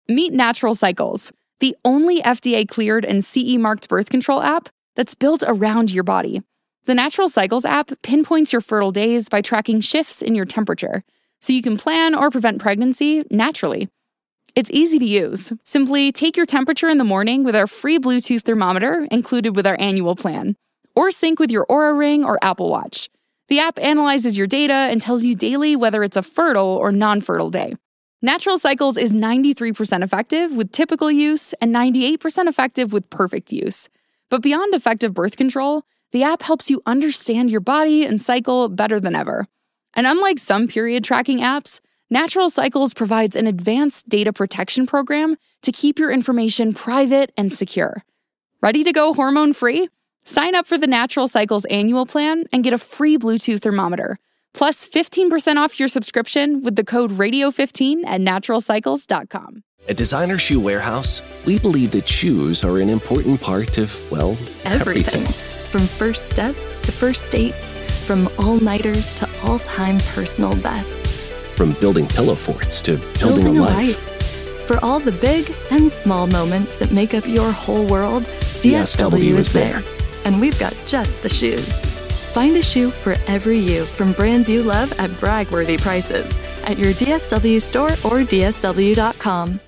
Meet Natural Cycles, the only FDA-cleared and CE-marked birth control app that's built around your body. The Natural Cycles app pinpoints your fertile days by tracking shifts in your temperature, so you can plan or prevent pregnancy naturally. It's easy to use. Simply take your temperature in the morning with our free Bluetooth thermometer included with our annual plan, or sync with your Oura Ring or Apple Watch. The app analyzes your data and tells you daily whether it's a fertile or non-fertile day. Natural Cycles is 93% effective with typical use and 98% effective with perfect use. But beyond effective birth control, the app helps you understand your body and cycle better than ever. And unlike some period tracking apps, Natural Cycles provides an advanced data protection program to keep your information private and secure. Ready to go hormone-free? Sign up for the Natural Cycles annual plan and get a free Bluetooth thermometer, plus 15% off your subscription with the code RADIO15 at naturalcycles.com. At Designer Shoe Warehouse, we believe that shoes are an important part of, well, everything. From first steps to first dates, from all-nighters to all-time personal bests. From building pillow forts to building a life. For all the big and small moments that make up your whole world, DSW is there. And we've got just the shoes. Find a shoe for every you from brands you love at brag-worthy prices at your DSW store or DSW.com.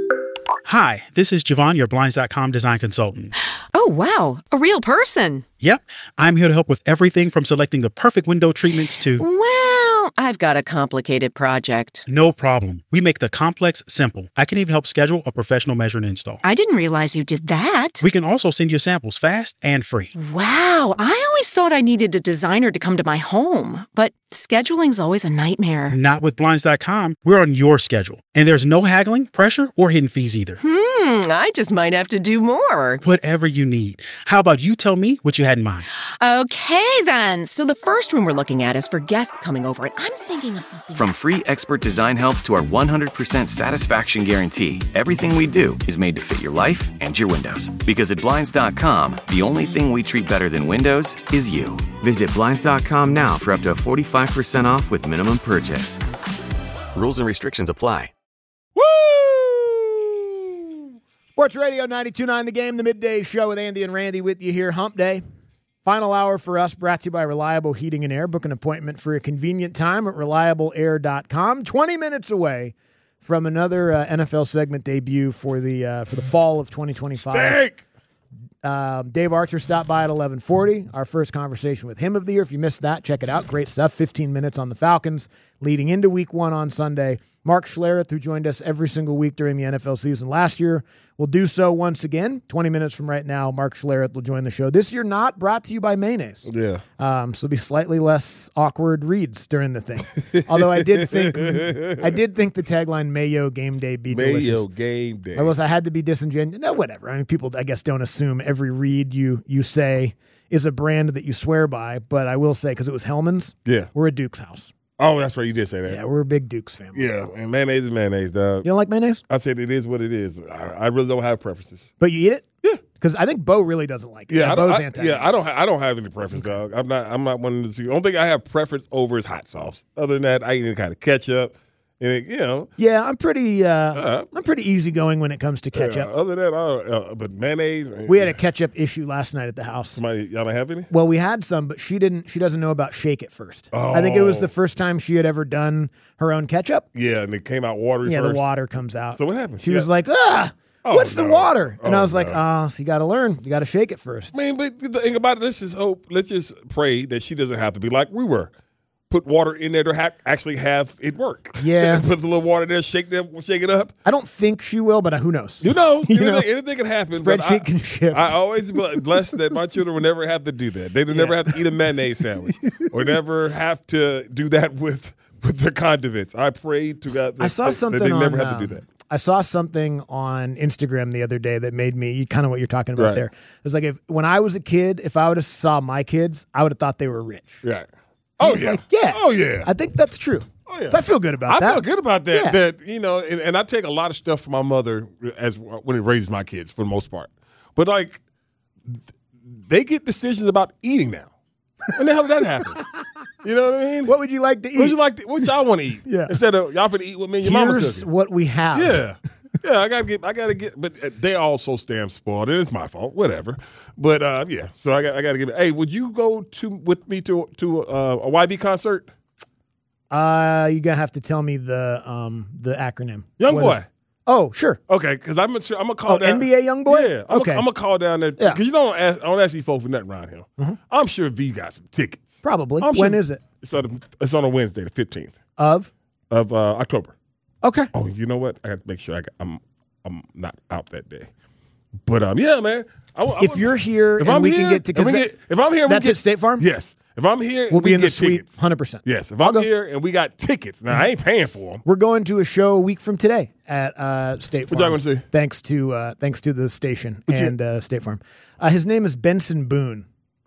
Hi, this is Javon, your Blinds.com design consultant. Oh, wow. A real person. Yep. I'm here to help with everything from selecting the perfect window treatments to... Well, I've got a complicated project. No problem. We make the complex simple. I can even help schedule a professional measure and install. I didn't realize you did that. We can also send you samples fast and free. Wow. I always thought I needed a designer to come to my home, but scheduling's always a nightmare. Not with Blinds.com. We're on your schedule. And there's no haggling, pressure, or hidden fees either. I just might have to do more. Whatever you need. How about you tell me what you had in mind? Okay, then. So the first room we're looking at is for guests coming over, and I'm thinking of something. From free expert design help to our 100% satisfaction guarantee, everything we do is made to fit your life and your windows. Because at Blinds.com, the only thing we treat better than windows is you. Visit Blinds.com now for up to 45% off with minimum purchase. Rules and restrictions apply. Woo! Sports Radio 92.9 The Game, the midday show with Andy and Randy with you here. Hump Day. Final hour for us, brought to you by Reliable Heating and Air. Book an appointment for a convenient time at reliableair.com. 20 minutes away from another NFL segment debut for the fall of 2025. Dave Archer stopped by at 11:40. Our first conversation with him of the year. If you missed that, check it out. Great stuff. 15 minutes on the Falcons leading into Week 1 on Sunday. Mark Schlereth, who joined us every single week during the NFL season last year, will do so once again. 20 minutes from right now, Mark Schlereth will join the show. This year, not brought to you by mayonnaise. Yeah. So it'll be slightly less awkward reads during the thing. Although I did think the tagline "Mayo Game Day" be delicious. Mayo Game Day. I had to be disingenuous. No, whatever. I mean, people, I guess, don't assume every read you say is a brand that you swear by. But I will say, because it was Hellman's, we're a Duke's house. Oh, that's right. You did say that. Yeah, we're a big Dukes family. Yeah, and mayonnaise is mayonnaise, dog. You don't like mayonnaise? I said it is what it is. I really don't have preferences. But you eat it? Yeah. Because I think Bo really doesn't like it. Yeah, Bo's anti. I don't have any preference, dog. I'm not one of those people. The only thing I have preference over is hot sauce. Other than that, I eat any kind of ketchup. And, Yeah, I'm pretty easygoing when it comes to ketchup. Other than that, but mayonnaise. We had a ketchup issue last night at the house. Y'all don't have any? Well, we had some, but she doesn't know about Shake It First. Oh. I think it was the first time she had ever done her own ketchup. Yeah, and it came out watery Yeah, first. the water comes out. So what happened? She was like, what's the water? And I was like, so you got to learn. You got to shake it first. I mean, but the thing about it, let's just pray that she doesn't have to be like we were. Put water in there to actually have it work. Yeah. Put a little water there, shake it up. I don't think she will, but who knows? You know, anything can happen. Spreadsheet can shift. I always blessed that my children will never have to do that. They will never have to eat a mayonnaise sandwich or never have to do that with the condiments. I pray to God that they never have to do that. I saw something on Instagram the other day that made me kind of what you're talking about there. It was like when I was a kid, if I would have saw my kids, I would have thought they were rich. Right. Oh yeah. Oh yeah. I think that's true. Oh yeah. So I feel good about that. I feel good about that. Yeah. That and I take a lot of stuff from my mother when it raises my kids for the most part. But like, they get decisions about eating now. When the hell did that happen? You know what I mean? What would you like to eat? What y'all want to eat? Yeah. Instead of y'all finna eat with me and your mama cooking. Here's what we have. Yeah. Yeah, I gotta get, but they all so damn spoiled, and it's my fault, whatever. But yeah, so I gotta give it. Hey, would you go with me to a YB concert? You're gonna have to tell me the acronym. Young Boy. Oh, sure. Okay, because I'm gonna call down NBA Young Boy. Yeah, I'm gonna call down there because you don't ask these folks for nothing around here. Mm-hmm. I'm sure V got some tickets. Probably. When is it? It's on a Wednesday, the 15th of October. Okay. Oh, you know what? I got to make sure I'm not out that day. But yeah, man. If you're here and we can get tickets, if I'm here, that's at State Farm. Yes. If I'm here, we'll be in the suite, 100%. Yes. If I'm here and we got tickets, now I ain't paying for them. We're going to a show a week from today at State Farm. What y'all going to see? Thanks to the station and State Farm. His name is Benson Boone.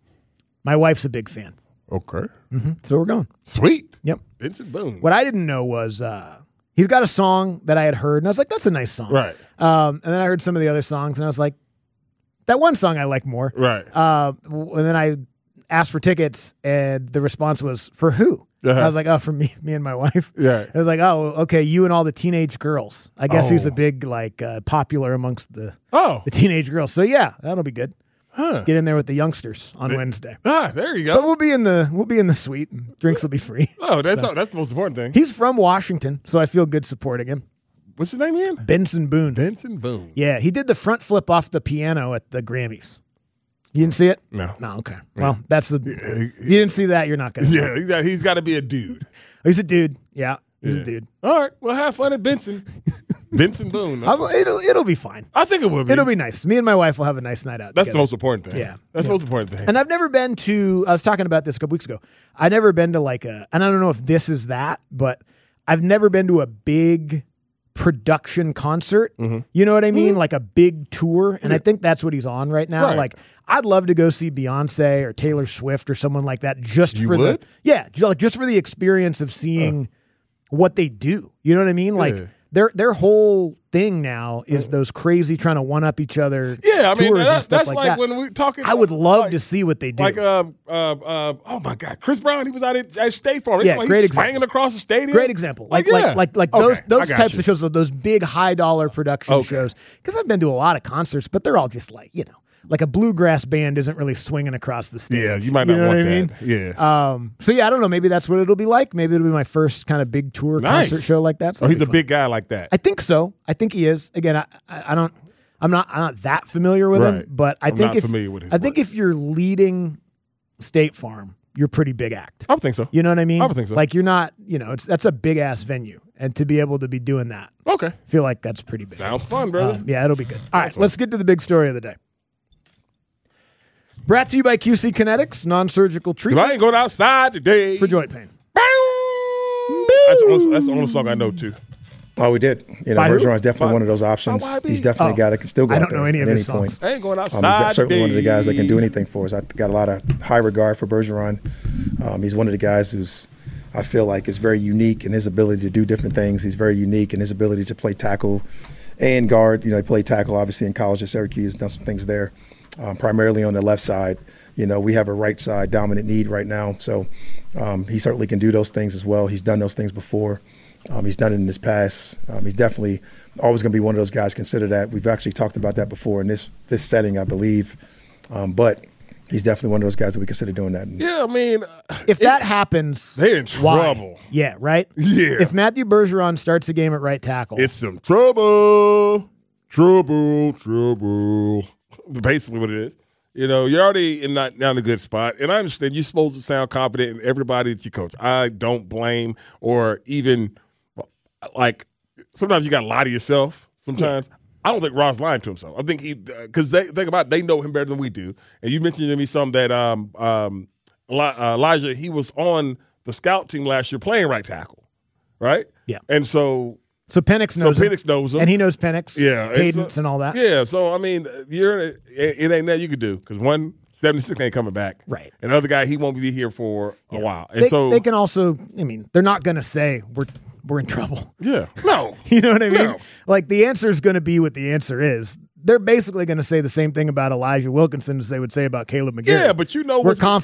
My wife's a big fan. Okay. Mm-hmm. So we're going. Sweet. Yep. Benson Boone. What I didn't know was he's got a song that I had heard, and I was like, that's a nice song. Right. And then I heard some of the other songs, and I was like, that one song I like more. Right. And then I asked for tickets, and the response was, for who? Uh-huh. I was like, oh, for me and my wife. Yeah. I was like, oh, okay, you and all the teenage girls. I guess he's a big, popular amongst the teenage girls. So, yeah, that'll be good. Huh. Get in there with the youngsters on Wednesday. There you go. But we'll be in the suite, and drinks will be free. Oh, that's the most important thing. He's from Washington, so I feel good supporting him. What's his name again? Benson Boone. Benson Boone. Yeah, he did the front flip off the piano at the Grammys. You didn't see it? No. Okay. Well, that's the. If you didn't see that, you're not gonna. Yeah, he's got to be a dude. He's a dude. Yeah, he's a dude. All right. Well, have fun at Benson. Benson Boone. It'll be fine. I think it will be. It'll be nice. Me and my wife will have a nice night out. That's together. the most important thing. Yeah, that's the most important thing. And I've never been to. I was talking about this a couple weeks ago. I've never been to and I don't know if this is that, but I've never been to a big production concert. Mm-hmm. You know what I mean? Mm-hmm. Like a big tour. And I think that's what he's on right now. Right. Like, I'd love to go see Beyonce or Taylor Swift or someone like that just you for would? just for the experience of seeing what they do. You know what I mean? Like their whole thing now is those crazy trying to one up each other. Yeah, I mean that's like when we're talking. I would love to see what they do. Like oh my God, Chris Brown. He was out at State Farm. Yeah, great example. Swinging across the stadium. Great example. Like those types of shows, those big high dollar production shows. Because I've been to a lot of concerts, but they're all just like a bluegrass band isn't really swinging across the stage. Yeah, you might not want that. Yeah. So yeah, I don't know. Maybe that's what it'll be like. Maybe it'll be my first kind of big tour concert show like that. So he's a big guy like that. I think so. I think he is. Again, I'm not that familiar with him, but I think if you're leading State Farm, you're a pretty big act. I would think so. You know what I mean? I would think so. Like you're not, that's a big ass venue, and to be able to be doing that, I feel like that's pretty big. Sounds fun, brother. Yeah, it'll be good. All right, let's get to the big story of the day. Brought to you by QC Kinetics, non-surgical treatment. I ain't going outside today for joint pain. That's the only song I know too. Oh, we did. Bergeron is definitely one of those options. He's definitely a guy that can still go out there know any at of any his point. songs. I ain't going outside he's certainly one of the guys that can do anything for us. I've got a lot of high regard for Bergeron. He's one of the guys who's, I feel like, is very unique in his ability to do different things. He's very unique in his ability to play tackle and guard. He played tackle, obviously, in college at Syracuse, done some things there, primarily on the left side. We have a right side dominant need right now, so he certainly can do those things as well. He's done those things before. He's done it in his past. He's definitely always going to be one of those guys. Consider that. We've actually talked about that before in this setting, I believe. But he's definitely one of those guys that we consider doing that. Yeah, I mean, if that happens, they're in trouble. Yeah, right? Yeah. If Matthew Bergeron starts a game at right tackle, it's some trouble. Basically what it is. You're already not in a good spot. And I understand you're supposed to sound confident in everybody that you coach. I don't blame or even, sometimes you got to lie to yourself sometimes. Yeah. I don't think Ross lying to himself. I think because they know him better than we do. And you mentioned to me something that Elijah, he was on the scout team last year playing right tackle, right? Yeah. And so Penix knows him. Penix knows him. And he knows Penix, cadence and all that. Yeah, so, I mean, it ain't that you could do because 176 ain't coming back. Right. And the other guy, he won't be here for a while. And they can also, they're not going to say we're in trouble. Yeah. No. You know what I mean? No. Like, the answer is going to be what the answer is. They're basically going to say the same thing about Elijah Wilkinson as they would say about Caleb McGarry. Yeah, but we're confident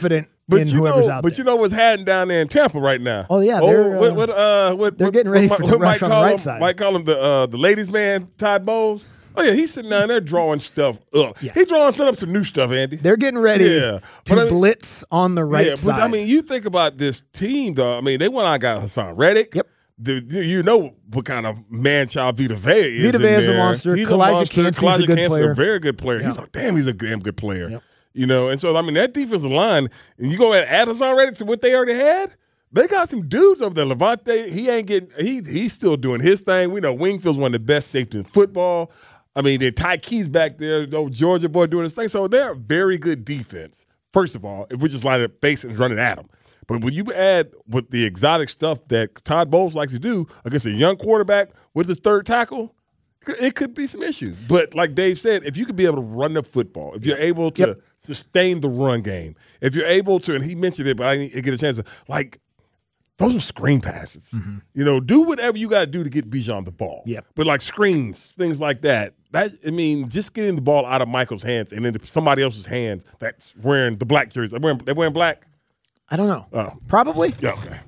in whoever's out there. But you know what's happening down there in Tampa right now? Oh, yeah. They're getting ready for the rush on the right side. Might call him the ladies' man, Todd Bowles. Oh, yeah, he's sitting down there drawing stuff up. Yeah. He's drawing some new stuff, Andy. They're getting ready to blitz on the right side. But, I mean, you think about this team, though. I mean, they went out and got Hassan Reddick. Yep. You know what kind of man-child Vita Vea is. Vita Vea is a monster. Kalijah Kancey's a good player. A very good player. Yep. He's a damn good player. Yep. You know, and so, I mean, that defensive line, and you go and add Hassan Reddick to what they already had, they got some dudes over there. Levante, he's still doing his thing. We know Wingfield's one of the best safeties in football. I mean, then Ty Key's back there, the old Georgia boy doing his thing. So they're a very good defense, first of all, if we just line up base and running at them. But when you add with the exotic stuff that Todd Bowles likes to do against a young quarterback with his third tackle, it could be some issues. But like Dave said, if you could be able to run the football, if you're able to sustain the run game, if you're able to, and he mentioned it, but I didn't get a chance to, like, those are screen passes. Mm-hmm. You know, do whatever you got to do to get Bijan the ball. Yep. But like screens, things like that. Just getting the ball out of Michael's hands and into somebody else's hands that's wearing the black jersey. They're wearing black? I don't know. Oh. Probably. Yeah, okay.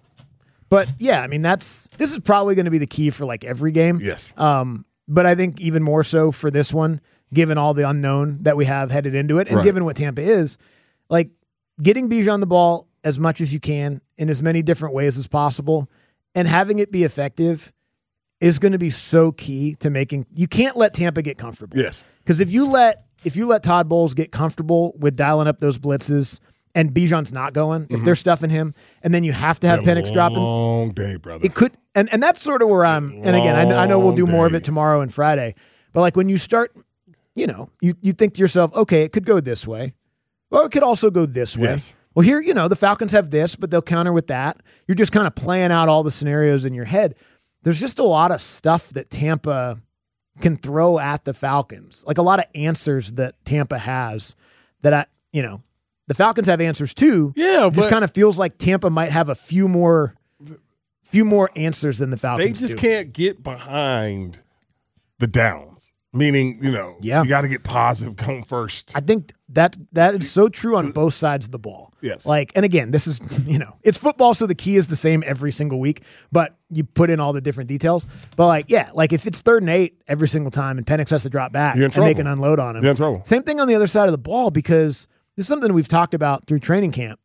But, yeah, I mean, this is probably going to be the key for, like, every game. Yes. But I think even more so for this one, given all the unknown that we have headed into it and given what Tampa is, like, getting Bijan the ball as much as you can in as many different ways as possible and having it be effective is going to be so key to making – you can't let Tampa get comfortable. Yes. Because if you let Todd Bowles get comfortable with dialing up those blitzes and Bijan's not going, if they're stuffing him, and then you have to have Penix dropping – long day, brother. It could – and that's sort of where I'm – and again, I know we'll do more of it tomorrow and Friday. But like when you start – you know, you think to yourself, okay, it could go this way. Or it could also go this way. Yes. Well, here, you know, the Falcons have this, but they'll counter with that. You're just kind of playing out all the scenarios in your head. There's just a lot of stuff that Tampa can throw at the Falcons, like a lot of answers that Tampa has that the Falcons have answers too. Yeah, it just kind of feels like Tampa might have a few more answers than the Falcons. They just can't get behind the downs. Meaning, you got to get positive going first. I think that is so true on both sides of the ball. Yes. Like, and again, this is, it's football, so the key is the same every single week, but you put in all the different details. But like if it's 3rd and 8 every single time and Penix has to drop back and make an unload on him. You're in trouble. Same thing on the other side of the ball, because this is something we've talked about through training camp,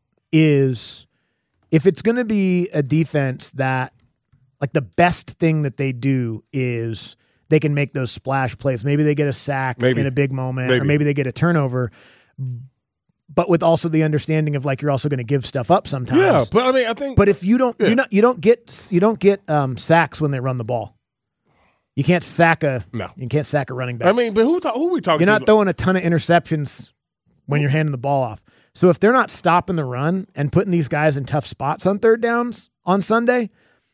is if it's going to be a defense that, like, the best thing that they do is they can make those splash plays. Maybe they get a sack in a big moment, or maybe they get a turnover, but with also the understanding of, like, you're also going to give stuff up sometimes. Yeah, but I mean, I think. But if you don't, you don't get sacks when they run the ball. You can't sack a running back. I mean, but who are we talking? You're not throwing a ton of interceptions when you're handing the ball off. So if they're not stopping the run and putting these guys in tough spots on 3rd downs on Sunday.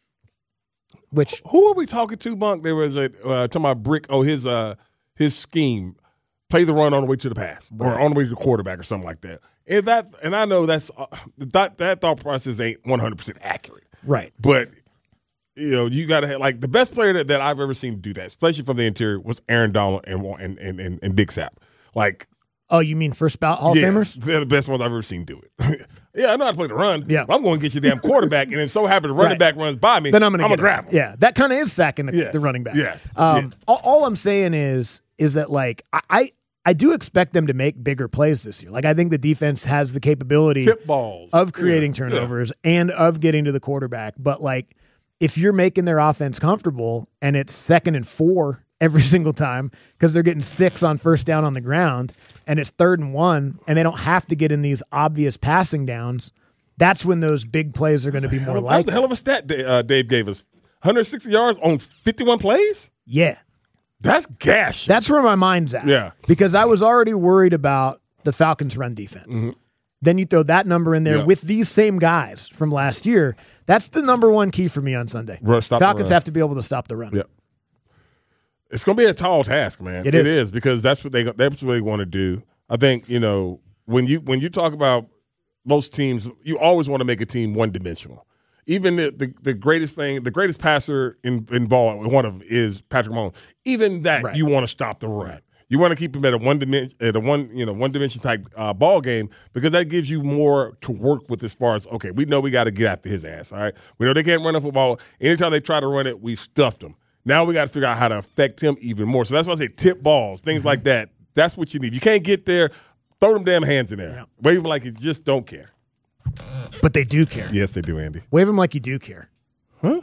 Who are we talking to, Bunk? There was talking about Brick. Oh, his scheme, play the run on the way to the pass or on the way to the quarterback or something like that. And I know that thought process ain't 100% accurate, right? But you got to have, like, the best player that I've ever seen do that, especially from the interior, was Aaron Donald and Big Sap. Like, oh, you mean first ballot Hall of Famers? They're the best ones I've ever seen do it. Yeah, I know how to play the run. Yeah. I'm going to get your damn quarterback, and if so happen the running back runs by me, then I'm going to grab him. Yeah, that kind of is sacking the running back. Yes. All I'm saying is that, like, I do expect them to make bigger plays this year. Like, I think the defense has the capability of creating turnovers and of getting to the quarterback. But, like, if you're making their offense comfortable and it's 2nd and 4 every single time because they're getting 6 on first down on the ground, and it's 3rd and 1, and they don't have to get in these obvious passing downs, that's when those big plays are going to be more likely. That's a hell of a stat Dave gave us. 160 yards on 51 plays? Yeah. That's gash. That's where my mind's at. Yeah. Because I was already worried about the Falcons' run defense. Mm-hmm. Then you throw that number in there with these same guys from last year. That's the number one key for me on Sunday. Falcons have to be able to stop the run. Yeah. It's going to be a tall task, man. It is because that's what they want to do. I think, when you talk about most teams, you always want to make a team one-dimensional. Even the greatest passer in ball, one of them is Patrick Mahomes. Even that, you want to stop the run. Right. You want to keep them at a one dimension type ball game because that gives you more to work with as far as, okay, we know we got to get after his ass, all right? We know they can't run a football. Anytime they try to run it, we've stuffed them. Now we got to figure out how to affect him even more. So that's why I say tip balls, things like that. That's what you need. You can't get there, throw them damn hands in there. Yeah. Wave them like you just don't care. But they do care. Yes, they do, Andy. Wave them like you do care. Huh?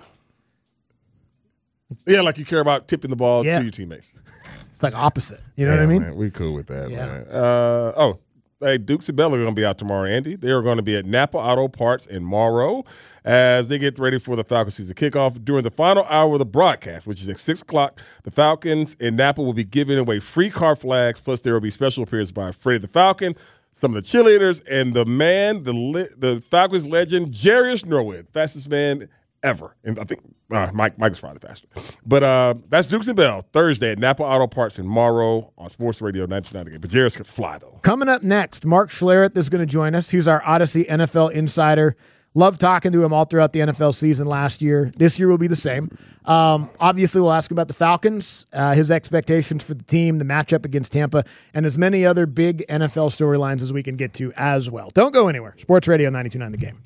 Yeah, like you care about tipping the ball to your teammates. It's like opposite. You know what I mean? Man, we cool with that, man. Hey, Dukes and Bell are going to be out tomorrow, Andy. They are going to be at Napa Auto Parts in Morrow as they get ready for the Falcons season kickoff. During the final hour of the broadcast, which is at 6 o'clock, the Falcons in Napa will be giving away free car flags, plus there will be special appearances by Freddie the Falcon, some of the cheerleaders, and the Falcons legend, Jarius Norwood, fastest man ever. And I think Mike is probably faster. But that's Dukes and Bell, Thursday at Napa Auto Parts in Morrow on Sports Radio 929 again. But Jarius could fly, though. Coming up next, Mark Schlereth is going to join us. He's our Odyssey NFL insider. Loved talking to him all throughout the NFL season last year. This year will be the same. Obviously, we'll ask him about the Falcons, his expectations for the team, the matchup against Tampa, and as many other big NFL storylines as we can get to as well. Don't go anywhere. Sports Radio 929 The Game.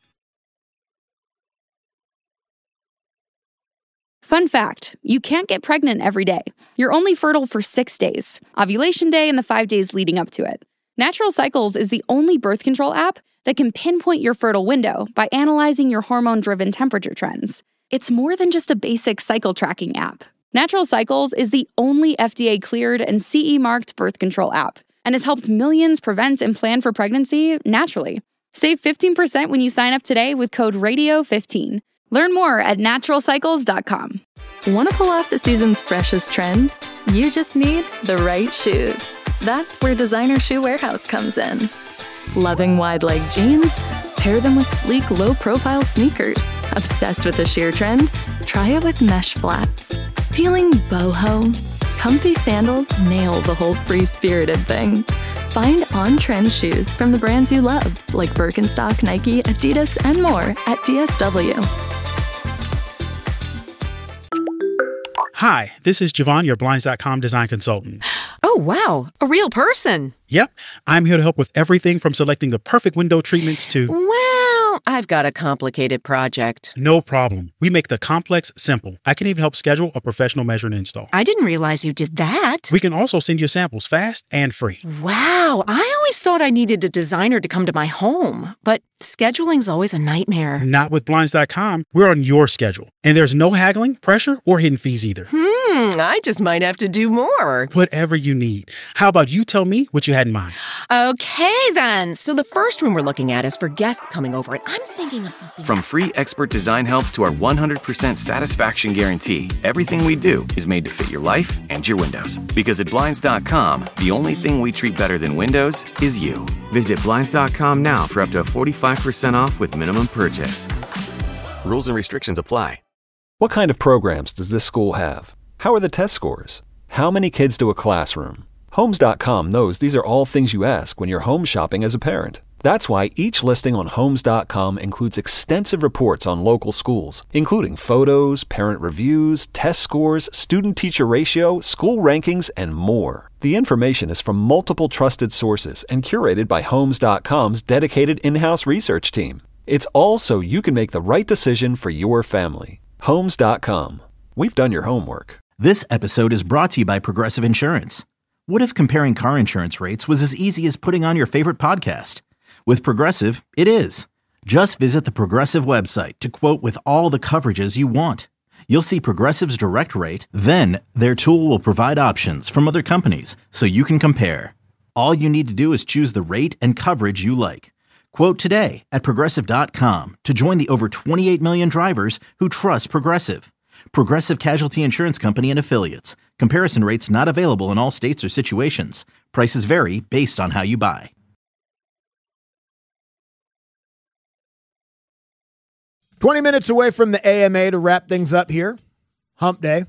Fun fact, you can't get pregnant every day. You're only fertile for 6 days, ovulation day and the 5 days leading up to it. Natural Cycles is the only birth control app that can pinpoint your fertile window by analyzing your hormone-driven temperature trends. It's more than just a basic cycle tracking app. Natural Cycles is the only FDA-cleared and CE-marked birth control app and has helped millions prevent and plan for pregnancy naturally. Save 15% when you sign up today with code RADIO15. Learn more at naturalcycles.com. Want to pull off the season's freshest trends? You just need the right shoes. That's where Designer Shoe Warehouse comes in. Loving wide leg jeans? Pair them with sleek, low-profile sneakers. Obsessed with the sheer trend? Try it with mesh flats. Feeling boho? Comfy sandals nail the whole free-spirited thing. Find on-trend shoes from the brands you love, like Birkenstock, Nike, Adidas, and more at DSW. Hi, this is Javon, your Blinds.com design consultant. Oh, wow. A real person. Yep. I'm here to help with everything from selecting the perfect window treatments to... Well, I've got a complicated project. No problem. We make the complex simple. I can even help schedule a professional measure and install. I didn't realize you did that. We can also send you samples fast and free. Wow. I always thought I needed a designer to come to my home, but scheduling's always a nightmare. Not with Blinds.com. We're on your schedule. And there's no haggling, pressure, or hidden fees either. I just might have to do more. Whatever you need. How about you tell me what you had in mind? Okay, then. So the first room we're looking at is for guests coming over, and I'm thinking of something. From free expert design help to our 100% satisfaction guarantee, everything we do is made to fit your life and your windows. Because at Blinds.com, the only thing we treat better than windows is you. Visit Blinds.com now for up to 45% off with minimum purchase. Rules and restrictions apply. What kind of programs does this school have? How are the test scores? How many kids do a classroom? Homes.com knows these are all things you ask when you're home shopping as a parent. That's why each listing on Homes.com includes extensive reports on local schools, including photos, parent reviews, test scores, student-teacher ratio, school rankings, and more. The information is from multiple trusted sources and curated by Homes.com's dedicated in-house research team. It's all so you can make the right decision for your family. Homes.com. We've done your homework. This episode is brought to you by Progressive Insurance. What if comparing car insurance rates was as easy as putting on your favorite podcast? With Progressive, it is. Just visit the Progressive website to quote with all the coverages you want. You'll see Progressive's direct rate, then their tool will provide options from other companies so you can compare. All you need to do is choose the rate and coverage you like. Quote today at Progressive.com to join the over 28 million drivers who trust Progressive. Progressive Casualty Insurance Company and Affiliates. Comparison rates not available in all states or situations. Prices vary based on how you buy. "20 minutes away from the AMA to wrap things up here. Hump Day.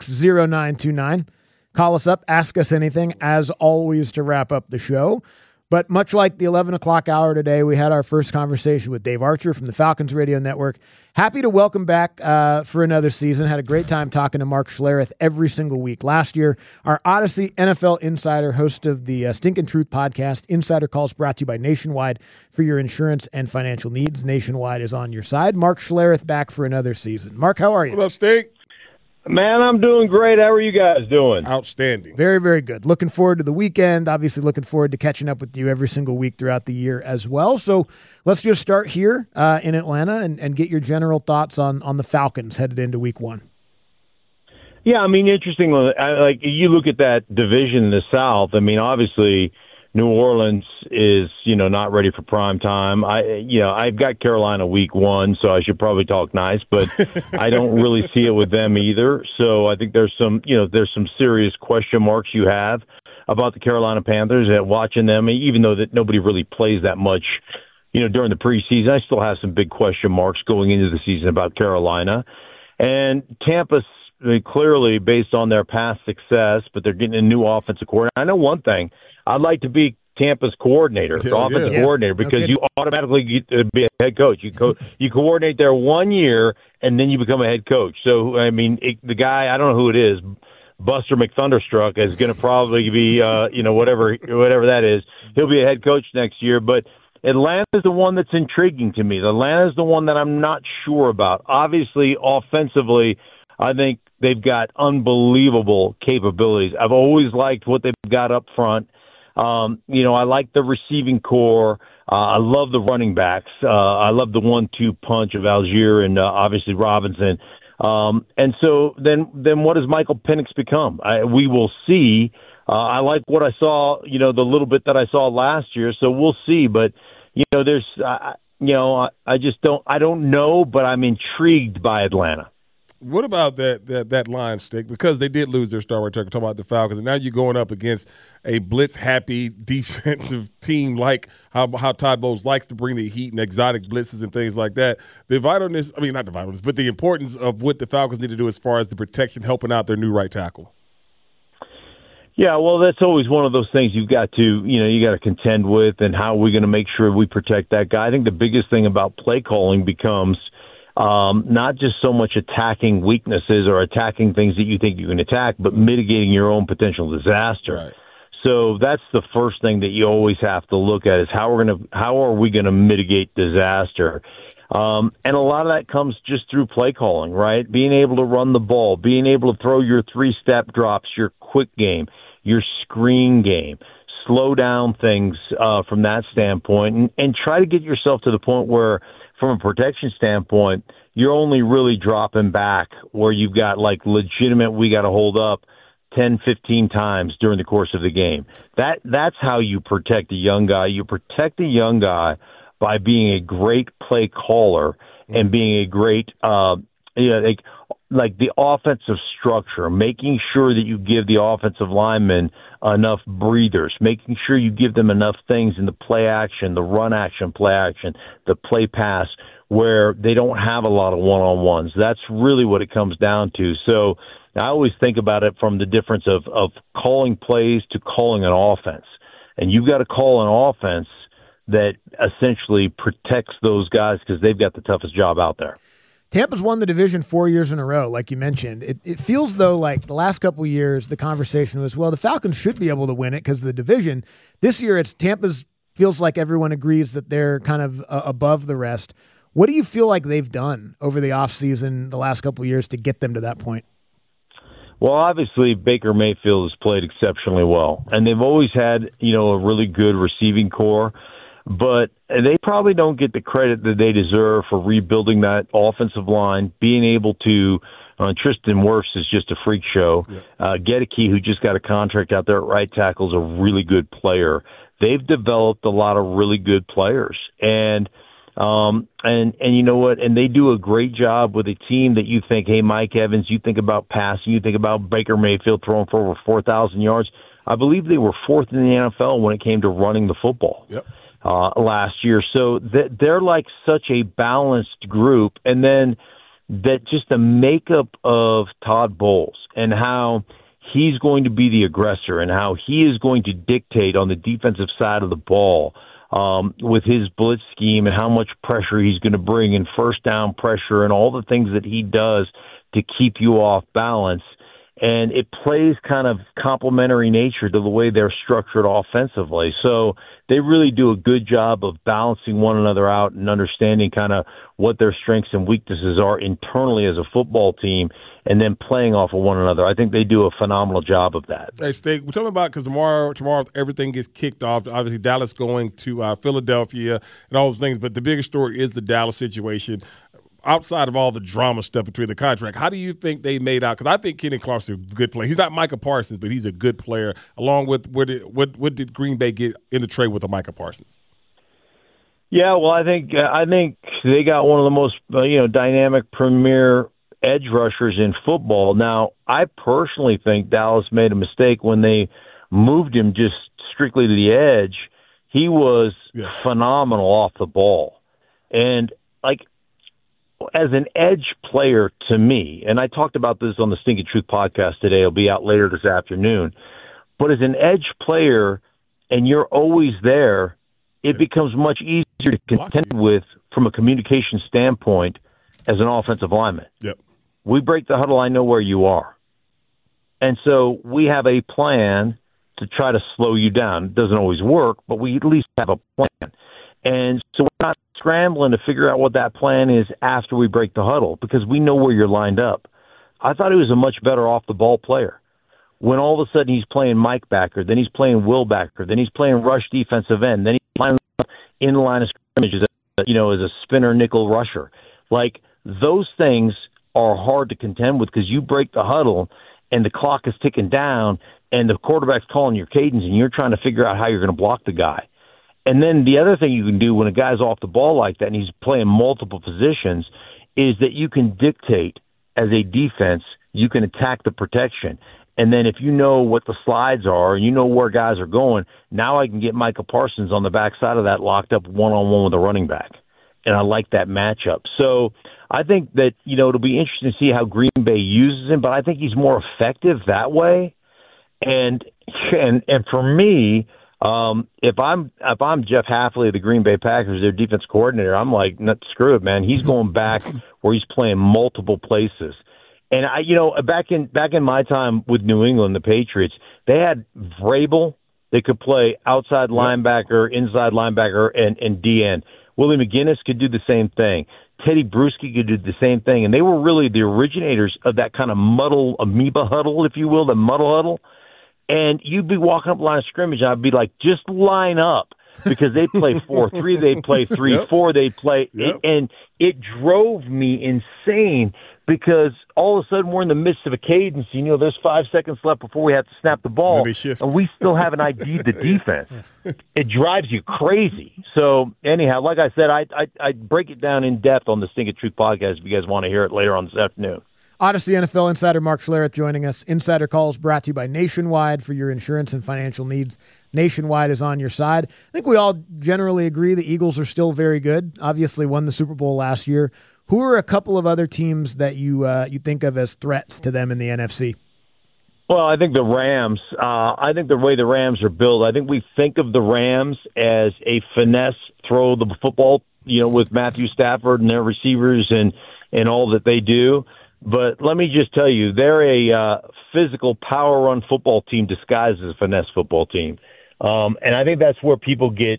404-726-0929. Call us up. Ask us anything, as always, to wrap up the show. But much like the 11 o'clock hour today, we had our first conversation with Dave Archer from the Falcons Radio Network. Happy to welcome back for another season. Had a great time talking to Mark Schlereth every single week. Last year, our Odyssey NFL Insider, host of the Stinkin' Truth podcast, Insider Calls, brought to you by Nationwide for your insurance and financial needs. Nationwide is on your side. Mark Schlereth back for another season. Mark, how are you? What up, Stink? Man, I'm doing great. How are you guys doing? Outstanding. Very, very good. Looking forward to the weekend. Obviously looking forward to catching up with you every single week throughout the year as well. So let's just start here in Atlanta and get your general thoughts on the Falcons headed into week one. Yeah, I mean, interesting. Like, you look at that division in the South, I mean, obviously New Orleans is, not ready for prime time. I've got Carolina week one, so I should probably talk nice, but I don't really see it with them either. So I think there's some serious question marks you have about the Carolina Panthers and watching them, even though that nobody really plays that much, during the preseason. I still have some big question marks going into the season about Carolina. And Tampa's clearly based on their past success, but they're getting a new offensive coordinator. I know one thing. I'd like to be Tampa's coordinator, offensive coordinator, because you automatically get to be a head coach. You coordinate there 1 year, and then you become a head coach. So, I mean, the guy, I don't know who it is, Buster McThunderstruck, is going to probably be, whatever that is. He'll be a head coach next year. But Atlanta is the one that's intriguing to me. Atlanta is the one that I'm not sure about. Obviously, offensively, I think they've got unbelievable capabilities. I've always liked what they've got up front. I like the receiving core. I love the running backs. I love the 1-2 punch of Algier and obviously Robinson. And so then what does Michael Penix become? We will see. I like what I saw, the little bit that I saw last year. So we'll see. But, there's, I don't know, but I'm intrigued by Atlanta. What about that line, Stick? Because they did lose their star returner, talking about the Falcons, and now you're going up against a blitz-happy defensive team like how Todd Bowles likes to bring the heat and exotic blitzes and things like that. The vitalness, not the vitalness, but the importance of what the Falcons need to do as far as the protection, helping out their new right tackle. Yeah, well, that's always one of those things you've got to contend with, and how are we going to make sure we protect that guy. I think the biggest thing about play calling becomes not just so much attacking weaknesses or attacking things that you think you can attack, but mitigating your own potential disaster. Right. So that's the first thing that you always have to look at is how are we going to mitigate disaster? And a lot of that comes just through play calling, right? Being able to run the ball, being able to throw your 3-step drops, your quick game, your screen game, slow down things from that standpoint, and try to get yourself to the point where, from a protection standpoint, you're only really dropping back where you've got legitimate, we got to hold up 10, 15 times during the course of the game. That's how you protect a young guy. You protect a young guy by being a great play caller and being a great, like the offensive structure, making sure that you give the offensive linemen enough breathers, making sure you give them enough things in the play action, the run action, play action, the play pass, where they don't have a lot of one-on-ones. That's really what it comes down to. So I always think about it from the difference of calling plays to calling an offense. And you've got to call an offense that essentially protects those guys because they've got the toughest job out there. Tampa's won the division 4 years in a row, like you mentioned. It feels, though, like the last couple of years, the conversation was, well, the Falcons should be able to win it because of the division. This year, it's Tampa's feels like everyone agrees that they're kind of above the rest. What do you feel like they've done over the offseason the last couple of years to get them to that point? Well, obviously, Baker Mayfield has played exceptionally well, and they've always had, a really good receiving core. But they probably don't get the credit that they deserve for rebuilding that offensive line, being able to Tristan Wirfs is just a freak show. Yeah. Gedeke, who just got a contract out there at right tackle, is a really good player. They've developed a lot of really good players. And you know what? And they do a great job with a team that you think, hey, Mike Evans, you think about passing, you think about Baker Mayfield throwing for over 4,000 yards. I believe they were fourth in the NFL when it came to running the football. Yep. Last year. So they're like such a balanced group. And then that just the makeup of Todd Bowles and how he's going to be the aggressor and how he is going to dictate on the defensive side of the ball with his blitz scheme and how much pressure he's going to bring in first down pressure and all the things that he does to keep you off balance. And it plays kind of complementary nature to the way they're structured offensively. So they really do a good job of balancing one another out and understanding kind of what their strengths and weaknesses are internally as a football team and then playing off of one another. I think they do a phenomenal job of that. Hey, Steak, we're talking about because tomorrow everything gets kicked off. Obviously, Dallas going to Philadelphia and all those things. But the bigger story is the Dallas situation. Outside of all the drama stuff between the contract, how do you think they made out? Because I think Kenny Clark's a good player. He's not Micah Parsons, but he's a good player. Along with what did Green Bay get in the trade with the Micah Parsons? Yeah, well, I think they got one of the most dynamic premier edge rushers in football. Now, I personally think Dallas made a mistake when they moved him just strictly to the edge. He was phenomenal off the ball, and as an edge player to me, and I talked about this on the Stinking Truth podcast today, it'll be out later this afternoon, but as an edge player and you're always there, it becomes much easier to contend with from a communication standpoint as an offensive lineman. Yep. We break the huddle, I know where you are. And so we have a plan to try to slow you down. It doesn't always work, but we at least have a plan. And so we're not scrambling to figure out what that plan is after we break the huddle because we know where you're lined up. I thought he was a much better off-the-ball player. When all of a sudden he's playing Mike backer, then he's playing Will backer, then he's playing rush defensive end, then he's playing in the line of scrimmage as a spinner nickel rusher. Those things are hard to contend with because you break the huddle and the clock is ticking down and the quarterback's calling your cadence and you're trying to figure out how you're going to block the guy. And then the other thing you can do when a guy's off the ball like that and he's playing multiple positions is that you can dictate as a defense, you can attack the protection. And then if you know what the slides are and you know where guys are going, now I can get Micah Parsons on the backside of that locked up one-on-one with a running back. And I like that matchup. So I think that, it'll be interesting to see how Green Bay uses him, but I think he's more effective that way. And for me, if I'm Jeff Hafley of the Green Bay Packers, their defense coordinator, I'm like, screw it, man. He's going back where he's playing multiple places. And back in my time with New England, the Patriots, they had Vrabel. They could play outside linebacker, inside linebacker, and DN. Willie McGinnis could do the same thing. Teddy Bruschi could do the same thing. And they were really the originators of that kind of muddle, amoeba huddle, if you will, the muddle huddle. And you'd be walking up line of scrimmage, and I'd be like, just line up. Because they play 4-3, they play 3-4, they play. And it drove me insane because all of a sudden we're in the midst of a cadence. There's 5 seconds left before we have to snap the ball, and we still haven't ID'd the defense. It drives you crazy. So, anyhow, like I said, I break it down in depth on the Stinking Truth podcast if you guys want to hear it later on this afternoon. Odyssey NFL insider Mark Schlereth joining us. Insider Calls brought to you by Nationwide for your insurance and financial needs. Nationwide is on your side. I think we all generally agree the Eagles are still very good. Obviously won the Super Bowl last year. Who are a couple of other teams that you think of as threats to them in the NFC? Well, I think the Rams. I think the way the Rams are built, I think we think of the Rams as a finesse throw the football, with Matthew Stafford and their receivers and all that they do. But let me just tell you, they're a physical power run football team disguised as a finesse football team. And I think that's where people get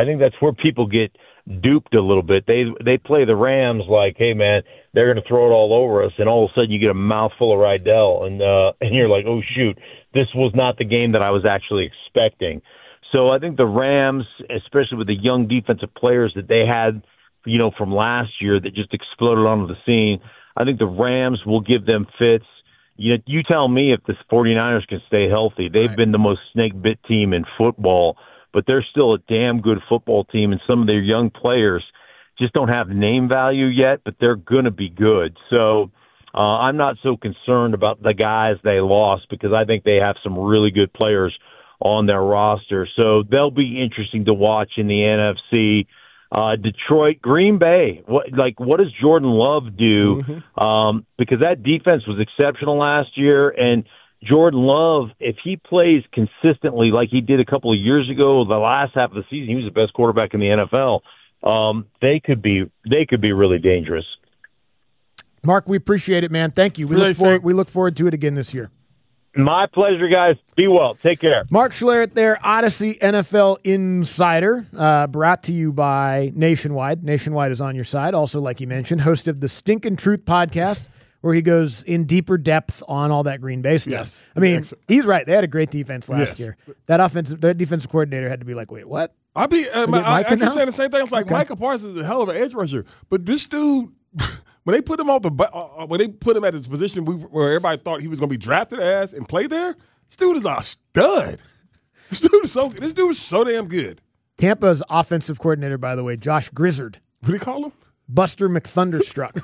duped a little bit. They play the Rams like, hey man, they're going to throw it all over us, and all of a sudden you get a mouthful of Rydell, and you're like, oh shoot, this was not the game that I was actually expecting. So I think the Rams, especially with the young defensive players that they had, from last year that just exploded onto the scene, I think the Rams will give them fits. You tell me if the 49ers can stay healthy. They've been the most snake-bit team in football, but they're still a damn good football team, and some of their young players just don't have name value yet, but they're going to be good. So I'm not so concerned about the guys they lost because I think they have some really good players on their roster. So they'll be interesting to watch in the NFC. Detroit, Green Bay. What does Jordan Love do? Because that defense was exceptional last year, and Jordan Love, if he plays consistently like he did a couple of years ago, the last half of the season, he was the best quarterback in the NFL. They could be really dangerous. Mark, we appreciate it, man. Thank you. We look forward to it again this year. My pleasure, guys. Be well. Take care. Mark Schlereth there, Odyssey NFL Insider, brought to you by Nationwide. Nationwide is on your side. Also, like you mentioned, host of the Stinkin' Truth podcast, where he goes in deeper depth on all that Green Bay stuff. Yes. I mean, he's right. They had a great defense last year. Their defensive coordinator had to be like, wait, what? I keep saying the same thing. It's like Micah Parsons is a hell of an edge rusher, but this dude, when they put him at his position where everybody thought he was going to be drafted as and play there, this dude is a stud. This dude is so damn good. Tampa's offensive coordinator, by the way, Josh Grizzard. What do you call him? Buster McThunderstruck.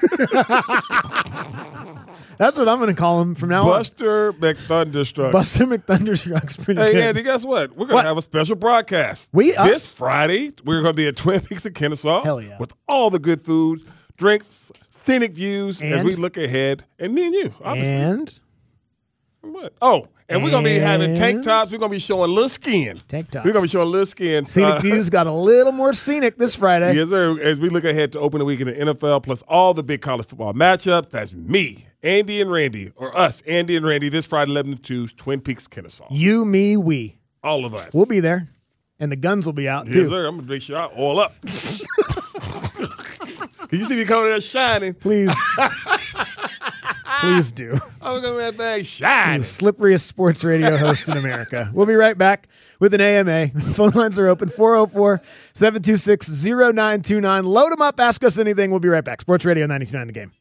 That's what I'm going to call him from now Buster McThunderstruck. Buster McThunderstruck's pretty good. Hey, Andy, guess what? We're going to have a special broadcast. This Friday, we're going to be at Twin Peaks in Kennesaw. Hell yeah. With all the good foods, drinks, scenic views as we look ahead. And me and you, obviously. And? What? Oh, and we're going to be having tank tops. We're going to be showing a little skin. Tank tops. We're going to be showing a little skin. Scenic views got a little more scenic this Friday. Yes, sir. As we look ahead to open the week in the NFL, plus all the big college football matchups. That's me, Andy and Randy, or us, Andy and Randy, this Friday, 11 to 2, Twin Peaks, Kennesaw. You, me, we. All of us. We'll be there. And the guns will be out, too. Yes, sir. I'm going to make sure I oil up. Can you see me coming there shining? Please. Please do. I'm going to have that shine. The slipperiest sports radio host in America. We'll be right back with an AMA. Phone lines are open, 404-726-0929. Load them up. Ask us anything. We'll be right back. Sports Radio 92.9 The Game.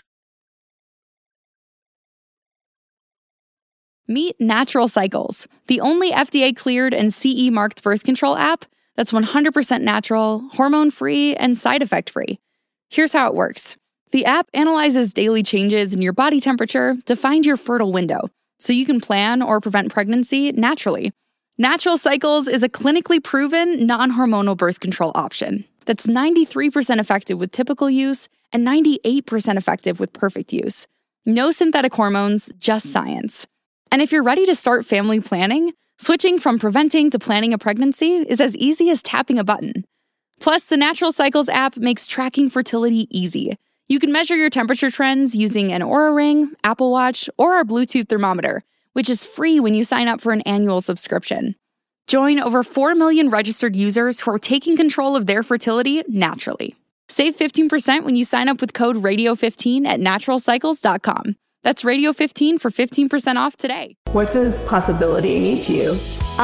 Meet Natural Cycles, the only FDA-cleared and CE-marked birth control app that's 100% natural, hormone-free, and side effect-free. Here's how it works. The app analyzes daily changes in your body temperature to find your fertile window, so you can plan or prevent pregnancy naturally. Natural Cycles is a clinically proven, non-hormonal birth control option that's 93% effective with typical use and 98% effective with perfect use. No synthetic hormones, just science. And if you're ready to start family planning, switching from preventing to planning a pregnancy is as easy as tapping a button. Plus, the Natural Cycles app makes tracking fertility easy. You can measure your temperature trends using an Oura Ring, Apple Watch, or our Bluetooth thermometer, which is free when you sign up for an annual subscription. Join over 4 million registered users who are taking control of their fertility naturally. Save 15% when you sign up with code RADIO15 at naturalcycles.com. That's Radio15 for 15% off today. What does possibility mean to you?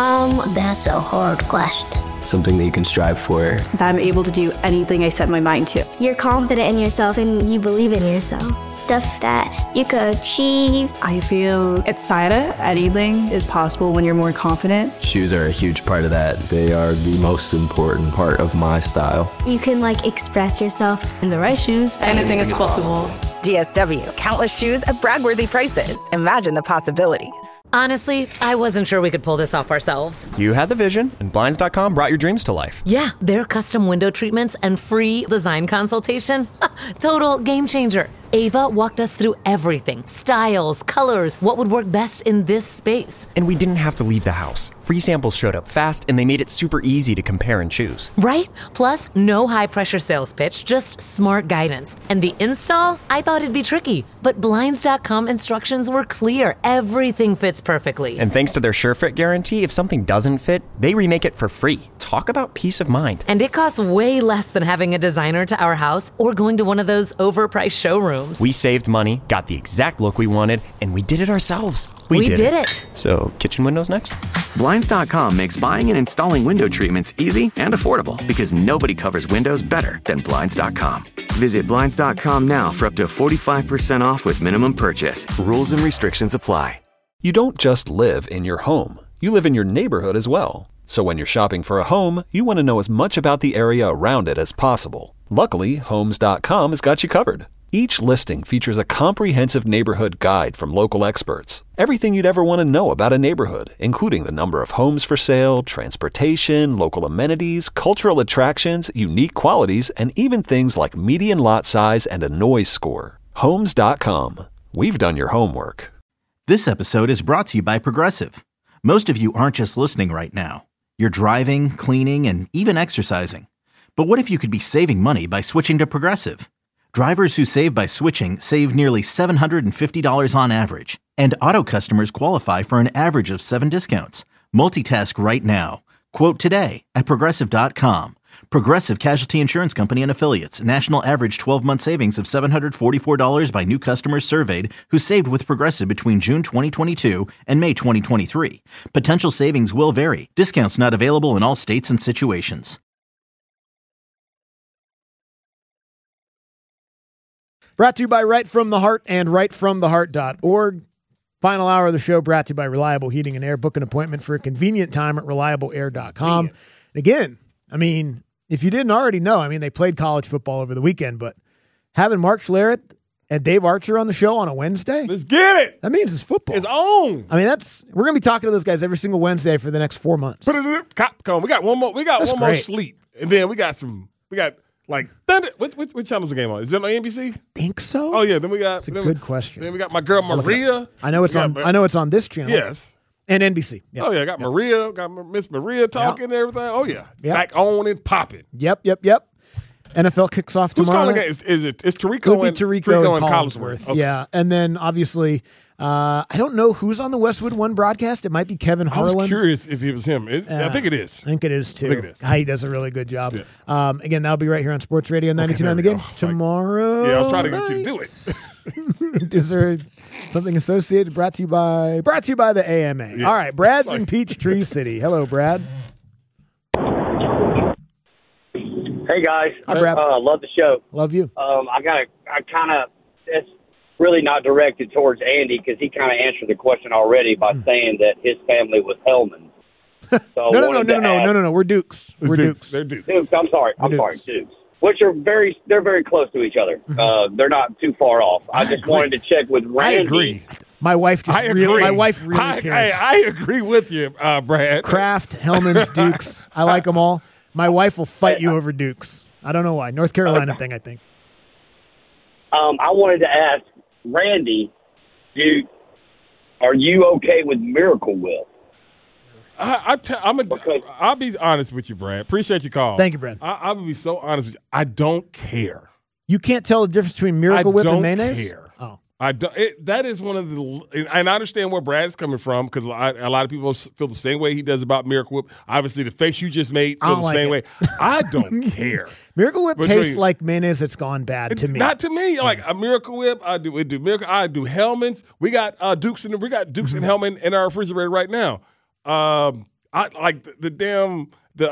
That's a hard question. Something that you can strive for. That I'm able to do anything I set my mind to. You're confident in yourself and you believe in yourself. Stuff that you could achieve. I feel excited. Anything is possible when you're more confident. Shoes are a huge part of that. They are the most important part of my style. You can express yourself. In the right shoes, anything is possible. DSW, countless shoes at brag-worthy prices. Imagine the possibilities. Honestly, I wasn't sure we could pull this off ourselves. You had the vision, and Blinds.com brought your dreams to life. Yeah, their custom window treatments and free design consultation. Total game changer. Ava walked us through everything. Styles, colors, what would work best in this space. And we didn't have to leave the house. Free samples showed up fast, and they made it super easy to compare and choose. Right? Plus, no high-pressure sales pitch, just smart guidance. And the install? I thought it'd be tricky, but Blinds.com instructions were clear. Everything fits perfectly. And thanks to their SureFit guarantee, if something doesn't fit, they remake it for free. Talk about peace of mind. And it costs way less than having a designer to our house or going to one of those overpriced showrooms. We saved money, got the exact look we wanted, and we did it ourselves. We did it. So, kitchen windows next? Blinds.com makes buying and installing window treatments easy and affordable because nobody covers windows better than Blinds.com. Visit Blinds.com now for up to 45% off with minimum purchase. Rules and restrictions apply. You don't just live in your home. You live in your neighborhood as well. So when you're shopping for a home, you want to know as much about the area around it as possible. Luckily, Homes.com has got you covered. Each listing features a comprehensive neighborhood guide from local experts. Everything you'd ever want to know about a neighborhood, including the number of homes for sale, transportation, local amenities, cultural attractions, unique qualities, and even things like median lot size and a noise score. Homes.com. We've done your homework. This episode is brought to you by Progressive. Most of you aren't just listening right now. You're driving, cleaning, and even exercising. But what if you could be saving money by switching to Progressive? Drivers who save by switching save nearly $750 on average. And auto customers qualify for an average of 7 discounts. Multitask right now. Quote today at Progressive.com. Progressive Casualty Insurance Company and Affiliates. National average 12-month savings of $744 by new customers surveyed who saved with Progressive between June 2022 and May 2023. Potential savings will vary. Discounts not available in all states and situations. Brought to you by Right From the Heart and rightfromtheheart.org. Final hour of the show brought to you by Reliable Heating and Air. Book an appointment for a convenient time at reliableair.com. And again, I mean, if you didn't already know, I mean, they played college football over the weekend, but having Mark Schlereth and Dave Archer on the show on a Wednesday. Let's get it. That means it's football. It's on. I mean, we're going to be talking to those guys every single Wednesday for the next 4 months. Put it in Capcom. We got one more. We got That's one more great. sleep, and then we got like Thunder. Which channel's the game on? Is it on NBC? Think so. Oh yeah. Then we got. That's a good question. Then we got my girl Maria. I know it's on. I know it's on this channel. Yes. And NBC. Yep. Oh yeah. Got Maria. Got Miss Maria talking and everything. Oh yeah. Yep. Back on and popping. Yep. NFL kicks off Who's tomorrow. calling it? Is it Tarico? It would be Tarico and Collinsworth. Okay. Yeah, and then obviously, I don't know who's on the Westwood One broadcast. It might be Kevin Harlan. I was curious if it was him. I think it is. I think it is too. I think it is. He does a really good job. Yeah. Again, that'll be right here on Sports Radio 92.9 The Game tomorrow. Yeah, I was trying to get you to do it. Is there something associated? Brought to you by the AMA. Yeah. All right, Brad's in Peachtree City. Hello, Brad. Hey guys, Hi, Brad. Love the show. Love you. It's really not directed towards Andy because he kind of answered the question already by saying that his family was Hellman. So No. We're Dukes. We're Dukes. They're Dukes. Dukes. I'm sorry, Dukes. Which are they're very close to each other. They're not too far off. I just wanted to check with Randy. I agree. My wife really cares. I agree with you, Brad. Kraft, Hellman's, Dukes. I like them all. My wife will fight you over Dukes. I don't know why. North Carolina thing, I think. I wanted to ask Randy, are you okay with Miracle Whip? I'll be honest with you, Brad. Appreciate your call. Thank you, Brad. I will be so honest with you. I don't care. You can't tell the difference between Miracle Whip and mayonnaise? I don't care. Oh. I don't. That is one of the, and I understand where Brad is coming from because a lot of people feel the same way he does about Miracle Whip. Obviously, the face you just made feels the same way. I don't care. Miracle Whip tastes like mayonnaise that's gone bad to me. Not to me. Like a Miracle Whip, I do Hellman's. We got Dukes and Hellman in our refrigerator right now. I like the damn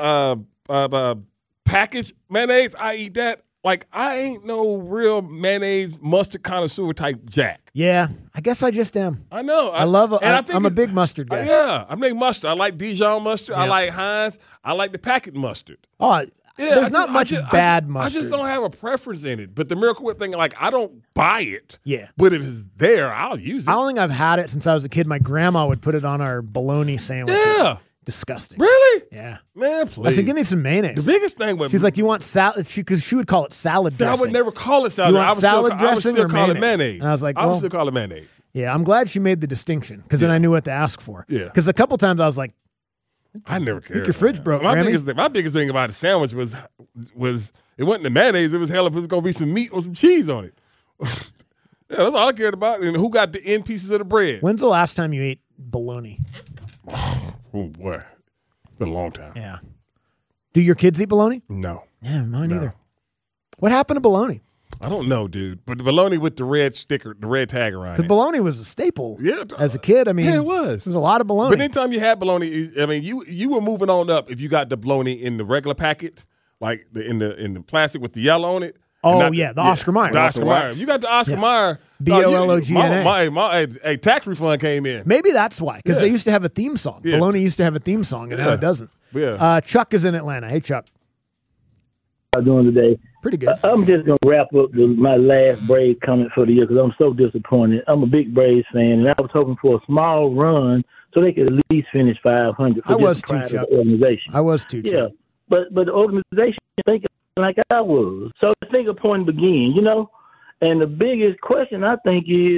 packaged mayonnaise. I eat that. Like, I ain't no real mayonnaise mustard connoisseur type Jack. Yeah, I guess I just am. I know. I'm a big mustard guy. Yeah, I make mustard. I like Dijon mustard. Yeah. I like Heinz. I like the packet mustard. Oh, yeah, there's not much bad mustard. I just don't have a preference in it. But the Miracle Whip thing, like, I don't buy it. Yeah. But if it's there, I'll use it. I don't think I've had it since I was a kid. My grandma would put it on our bologna sandwiches. Yeah. Disgusting. Really? Yeah. Man, please. I said, give me some mayonnaise. The biggest thing was she's like, do you want salad? Because she would call it salad dressing. I would never call it salad. You want salad dressing or call mayonnaise? It mayonnaise. And I was like, I would still call it mayonnaise. Yeah, I'm glad she made the distinction because then I knew what to ask for. Yeah. Because a couple times I was like, I never cared. I think your fridge broke, my biggest thing about the sandwich was it wasn't the mayonnaise. It was hell if it was going to be some meat or some cheese on it. Yeah, that's all I cared about. And who got the end pieces of the bread? When's the last time you ate bologna? Oh, boy. It's been a long time. Yeah. Do your kids eat bologna? No. Yeah, mine either. What happened to bologna? I don't know, dude. But the bologna with the red sticker, the red tag around it. Because bologna was a staple yeah, as a kid. I mean, yeah, it was. There was a lot of bologna. But anytime you had bologna, I mean, you were moving on up if you got the bologna in the regular packet, like in the plastic with the yellow on it. Oh, yeah, the Oscar Mayer. The Oscar Mayer. You got the Oscar Mayer. BOLOGNA. My tax refund came in. Maybe that's why, because they used to have a theme song. Yeah. Bologna used to have a theme song, and now it doesn't. Yeah. Chuck is in Atlanta. Hey, Chuck. How you doing today? Pretty good. I'm just going to wrap up my last Braves comment for the year because I'm so disappointed. I'm a big Braves fan, and I was hoping for a small run so they could at least finish 500. I was too, Chuck. Organization. I was too, Chuck. Yeah, but the organization thinking like I was. So the finger pointing begin, you know? And the biggest question, I think, is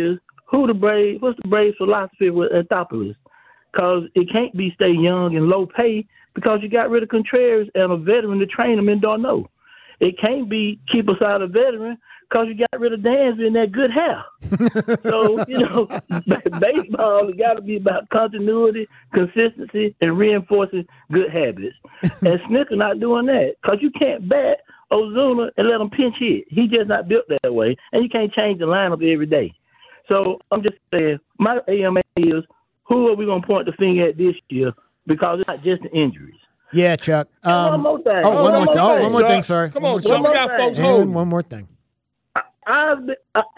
what's the Braves philosophy with Anthopoulos? Because it can't be stay young and low pay because you got rid of Contreras and a veteran to train him in Darno. It can't be keep us out of veteran because you got rid of Dansby and that good hair. So, baseball has got to be about continuity, consistency, and reinforcing good habits. And Snitker not doing that because you can't bat Ozuna and let him pinch hit. He just not built that way, and you can't change the lineup every day. So I'm just saying, my AMA is, who are we going to point the finger at this year? Because it's not just the injuries. Yeah, Chuck. One more thing. One more thing, sorry. Come on, Chuck. We got folks home. One more thing. And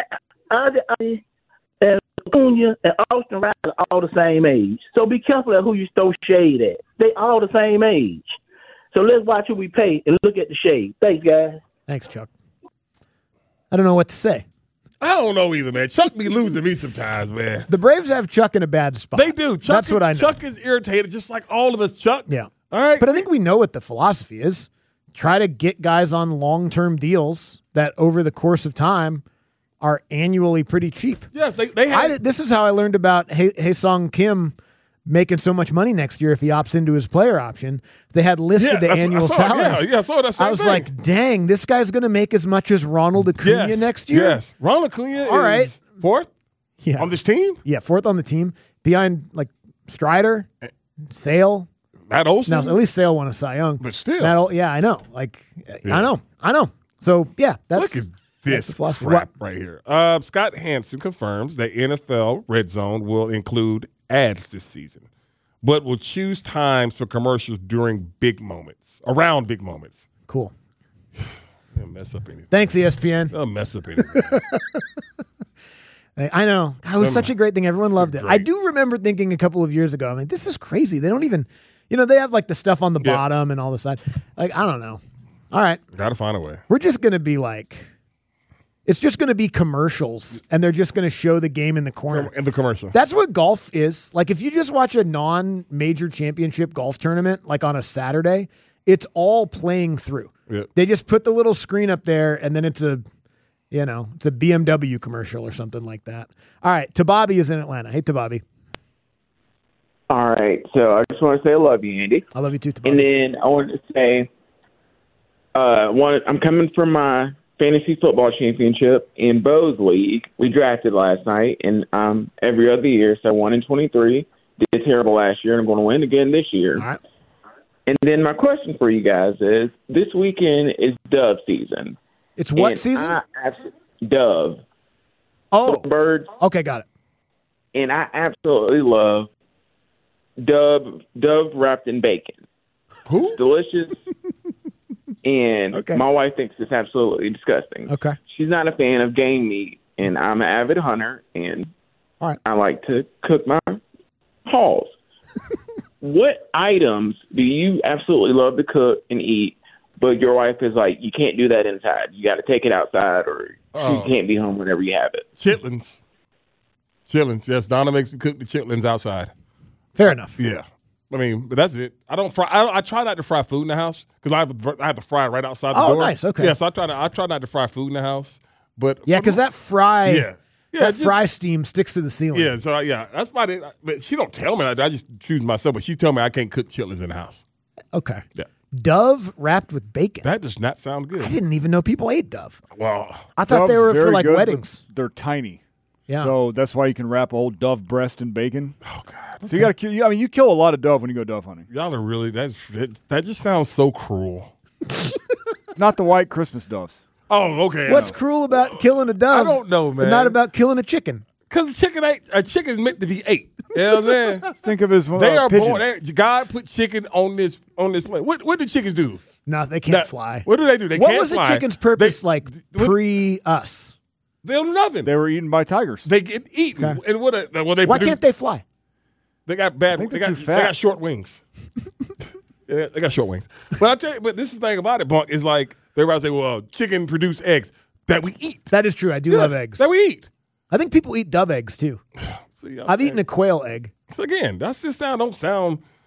Acuna and Austin Riley are all the same age. So be careful at who you throw shade at. They all the same age. So let's watch who we pay and look at the shade. Thanks, guys. Thanks, Chuck. I don't know what to say. I don't know either, man. Chuck be losing me sometimes, man. The Braves have Chuck in a bad spot. They do. That's what I know. Chuck is irritated, just like all of us, Chuck. Yeah. All right. But I think we know what the philosophy is. Try to get guys on long-term deals that over the course of time are annually pretty cheap. Yes, they have. This is how I learned about Hae-Sung Kim making so much money next year if he opts into his player option. They had listed the annual salaries. Yeah, I saw that same I was thing. like, dang, this guy's going to make as much as Ronald Acuna next year? Yes. Ronald Acuna All right. is fourth on this team? Yeah, fourth on the team. Behind, Strider, Sale. Matt Olson? Now, at least Sale won a Cy Young. But still. Yeah, I know. I know. So, yeah, that's Look at that's the this philosophy. crap right here. Scott Hansen confirms that NFL Red Zone will include ads this season, but will choose times for commercials during big moments, around big moments. Cool. They'll mess up anything. Thanks, ESPN. They'll mess up anything. I know. It was such a great thing. Everyone loved it. I do remember thinking a couple of years ago, this is crazy. They don't even, they have the stuff on the bottom and all the side. I don't know. All right. Got to find a way. We're just going to be it's just going to be commercials, and they're just going to show the game in the corner. In the commercial. That's what golf is. If you just watch a non-major championship golf tournament, on a Saturday, it's all playing through. Yeah. They just put the little screen up there, and then it's a BMW commercial or something like that. All right, Tababi is in Atlanta. Hey, Tababi. All right, so I just want to say I love you, Andy. I love you too, Tababi. And then I wanted to say, I'm coming from my fantasy football championship in Bo's league. We drafted last night, and every other year, so 1-23. Did terrible last year, and I'm going to win again this year. All right. And then my question for you guys is, this weekend is dove season. It's what season? Dove. Oh. Birds. Okay, got it. And I absolutely love dove wrapped in bacon. Who? Delicious. And my wife thinks it's absolutely disgusting. Okay. She's not a fan of game meat, and I'm an avid hunter, and I like to cook my hauls. What items do you absolutely love to cook and eat, but your wife is like, you can't do that inside. You got to take it outside, or you can't be home whenever you have it. Chitlins. Yes, Donna makes me cook the chitlins outside. Fair enough. Yeah. But that's it. I don't fry. I try not to fry food in the house because I have to fry right outside the door. Oh, nice. Okay. Yeah, so I try not to fry food in the house. But yeah, because that fry, that fry steam sticks to the ceiling. Yeah, so that's about it. But she don't tell me. I just choose myself. But she tell me I can't cook chitlins in the house. Okay. Yeah. Dove wrapped with bacon. That does not sound good. I didn't even know people ate dove. Well, I thought they were for good, weddings. They're tiny. Yeah. So that's why you can wrap a whole dove breast in bacon. Oh God. So you got to kill. You kill a lot of dove when you go dove hunting. Y'all are really that just sounds so cruel. Not the white Christmas doves. Oh, okay. What's cruel about killing a dove? I don't know, man. But not about killing a chicken. Because a chicken is meant to be ate. You know what I'm saying? Think of it as they are pigeon. born. God put chicken on this plane. What do chickens do? No, they can't fly. What do? They what can't was fly. the chicken's purpose pre us? They don't know nothing. They were eaten by tigers. They get eaten. Okay. And why can't they fly? They got bad. They got short wings. Yeah, they got short wings. But I tell you, this is the thing about it, Bunk, is everybody say, well, chicken produce eggs that we eat. That is true. I do love eggs. That we eat. I think people eat dove eggs too. See, I've eaten a quail egg. So again, that's just don't sound.